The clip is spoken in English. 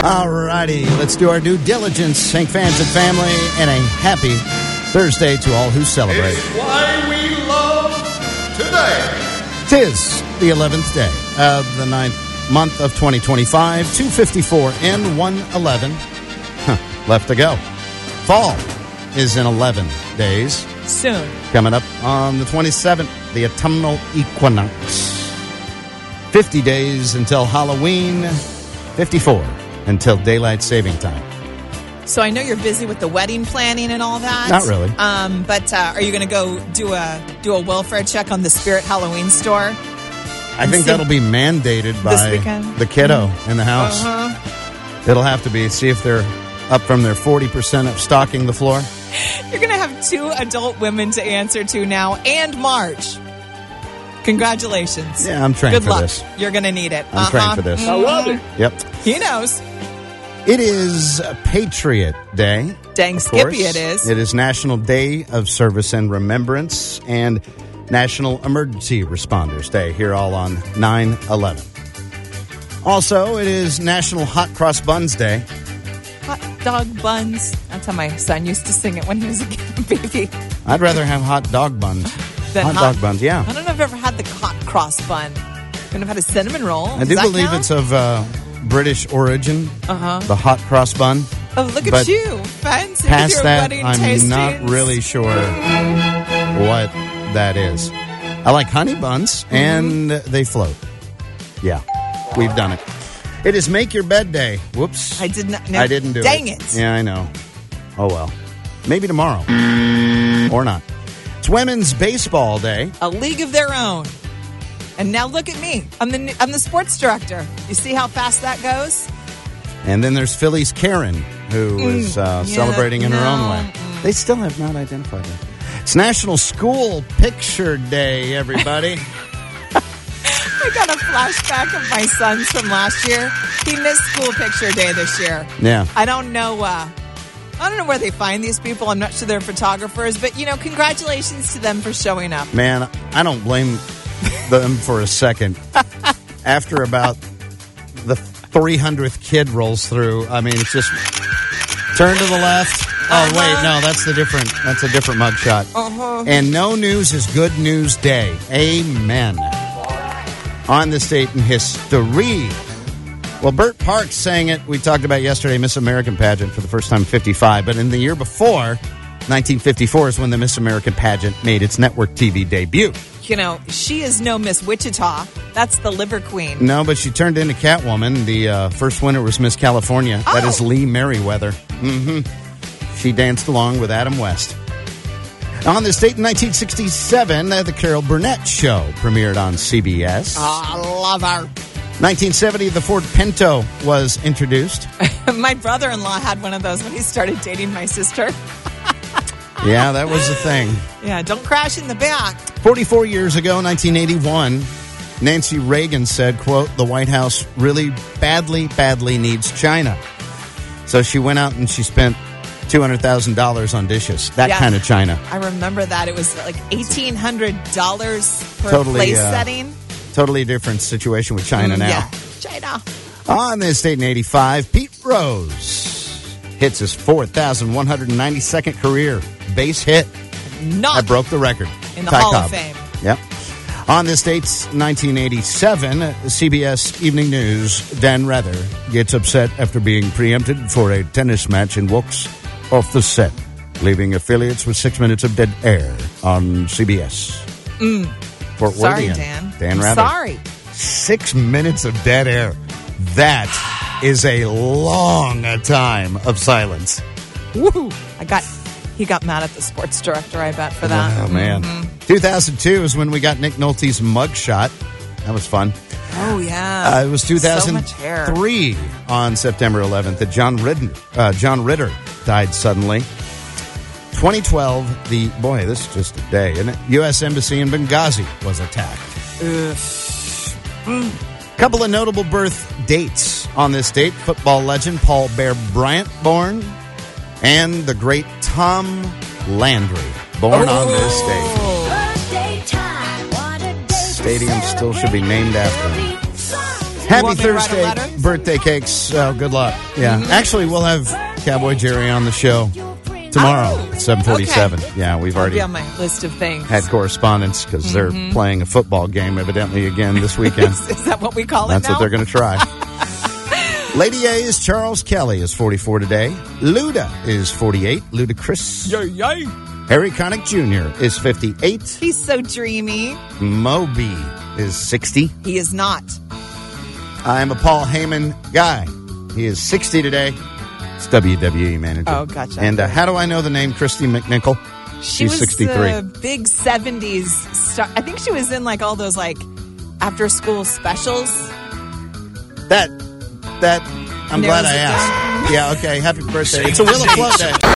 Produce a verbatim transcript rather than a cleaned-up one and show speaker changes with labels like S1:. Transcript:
S1: All righty, let's do our due diligence, Hank fans and family, and a happy Thursday to all who celebrate.
S2: It's why we love today.
S1: Tis the eleventh day of the ninth month of twenty twenty-five, two fifty-four and one eleven. Huh, left to go. Fall is in eleven days.
S3: Soon.
S1: Coming up on the twenty-seventh, the autumnal equinox. fifty days until Halloween, fifty-four until daylight saving time.
S3: So I know you're busy with the wedding planning and all that.
S1: Not really.
S3: Um, but uh, are you going to go do a do a welfare check on the Spirit Halloween store?
S1: I think that'll be mandated by the kiddo mm-hmm. in the house. Uh-huh. It'll have to be. See if they're up from their forty percent of stocking the floor.
S3: You're going to have two adult women to answer to now, and Marge. Congratulations.
S1: Yeah, I'm trained
S3: Good
S1: for
S3: luck.
S1: this.
S3: You're going to need it.
S1: I'm
S3: uh-huh.
S1: trained for this.
S3: Mm-hmm. I love it.
S1: Yep.
S3: He knows.
S1: It is Patriot Day.
S3: Dang Skippy it is.
S1: It is National Day of Service and Remembrance and National Emergency Responders Day, here all on nine eleven. Also, it is National Hot Cross Buns Day.
S3: Hot dog buns. That's how my son used to sing it when he was a baby.
S1: I'd rather have hot dog buns.
S3: Than
S1: hot, hot dog buns, yeah.
S3: I don't know if I've ever had the hot cross bun. I've had a cinnamon roll.
S1: I do believe
S3: count?
S1: it's of uh, British origin,
S3: uh-huh.
S1: the hot cross bun.
S3: Oh, look
S1: but
S3: at you. Fancy
S1: past
S3: with your
S1: that,
S3: wedding
S1: I'm
S3: tastings.
S1: not really sure what that is. I like honey buns, mm-hmm. and they float. Yeah, we've done it. It is Make Your Bed Day. Whoops.
S3: I did not know.
S1: I didn't do
S3: Dang
S1: it.
S3: it.
S1: Yeah, I know. Oh, well. Maybe tomorrow. Or not. It's Women's Baseball Day.
S3: A league of their own. And now look at me. I'm the I'm the sports director. You see how fast that goes?
S1: And then there's Philly's Karen, who mm, is uh, yeah, celebrating in
S3: no,
S1: her own way.
S3: Mm.
S1: They still have not identified her. It's National School Picture Day, everybody.
S3: I got a flashback of my sons from last year. He missed School Picture Day this year.
S1: Yeah.
S3: I don't know. Uh, I don't know where they find these people. I'm not sure they're photographers, but you know, congratulations to them for showing up.
S1: Man, I don't blame them for a second. After about the three hundredth kid rolls through, I mean, it's just turn to the left. Oh, uh-huh. wait, no, that's the different. That's a different mugshot.
S3: Uh-huh.
S1: And no news is good news day. Amen. On this date in history. Well, Bert Parks sang it. We talked about yesterday, Miss American pageant for the first time in fifty-five. But in the year before, nineteen fifty-four, is when the Miss American pageant made its network T V debut.
S3: You know, she is no Miss Wichita. That's the Liver Queen.
S1: No, but she turned into Catwoman. The uh, first winner was Miss California.
S3: Oh.
S1: That is Lee Merriweather. Mm-hmm. She danced along with Adam West. On this date in nineteen sixty-seven, uh, the Carol Burnett Show premiered on C B S.
S3: Oh, I love her.
S1: nineteen seventy, the Ford Pinto was introduced.
S3: My brother-in-law had one of those when he started dating my sister.
S1: Yeah, that was the thing.
S3: Yeah, don't crash in the back.
S1: forty-four years ago, nineteen eighty-one, Nancy Reagan said, quote, the White House really badly, badly needs China. So she went out and she spent two hundred thousand dollars on dishes. That yeah, kind of China.
S3: I remember that. It was like eighteen hundred dollars per
S1: totally,
S3: place
S1: uh,
S3: setting.
S1: Totally different situation with China
S3: mm,
S1: now.
S3: Yeah, China.
S1: On this date in eighty-five, Pete Rose hits his four thousand one hundred ninety-second career base hit.
S3: Not
S1: that broke the record.
S3: In the
S1: Ty
S3: Hall
S1: Cobb.
S3: of Fame.
S1: Yep. On this date, nineteen eighty-seven, C B S Evening News, Dan Rather gets upset after being preempted for a tennis match and walks off the set, leaving affiliates with six minutes of dead air on C B S.
S3: Mm.
S1: Fort
S3: Sorry,
S1: Worthy.
S3: Dan.
S1: Dan
S3: I'm
S1: Rather.
S3: Sorry.
S1: Six minutes of dead air. That is a long time of silence.
S3: Woo! I got... He got mad at the sports director, I bet, for that.
S1: Oh, man. Mm-hmm. two thousand two is when we got Nick Nolte's mugshot. That was fun.
S3: Oh, yeah.
S1: Uh, it was two thousand three
S3: so
S1: on September eleventh that John Ritter, uh, John Ritter died suddenly. twenty twelve, the, boy, this is just a day, isn't it? U S Embassy in Benghazi was attacked.
S3: Mm.
S1: Couple of notable birth dates on this date. Football legend Paul Bear Bryant born, and the great Tom Landry, born oh. on this date. Stadium still should be named after him. Happy
S3: want me to write a
S1: Thursday,
S3: letter?
S1: birthday cakes. Oh, good luck. Yeah.
S3: Mm-hmm.
S1: Actually, we'll have Cowboy Jerry on the show tomorrow
S3: Oh,
S1: at seven forty-seven.
S3: okay.
S1: Yeah, we've
S3: I'll
S1: already
S3: be on my list of things.
S1: had correspondence because
S3: Mm-hmm.
S1: they're playing a football game evidently again this weekend.
S3: Is that what we call it
S1: That's
S3: now?
S1: what they're going to try. Lady A's Charles Kelly is forty-four today. Luda is forty-eight. Ludacris.
S3: Yay, yay.
S1: Harry Connick Junior is fifty-eight.
S3: He's so dreamy.
S1: Moby is sixty.
S3: He is not.
S1: I'm a Paul Heyman guy. He is sixty today. It's W W E manager.
S3: Oh, gotcha.
S1: And uh, how do I know the name Christy McNichol?
S3: She
S1: She's
S3: was
S1: sixty-three.
S3: a big seventies star. I think she was in like all those like after school specials.
S1: That, that, I'm glad
S3: Narrows
S1: I
S3: it
S1: asked. Yeah, okay. Happy birthday. It's a Wheel of Flow day.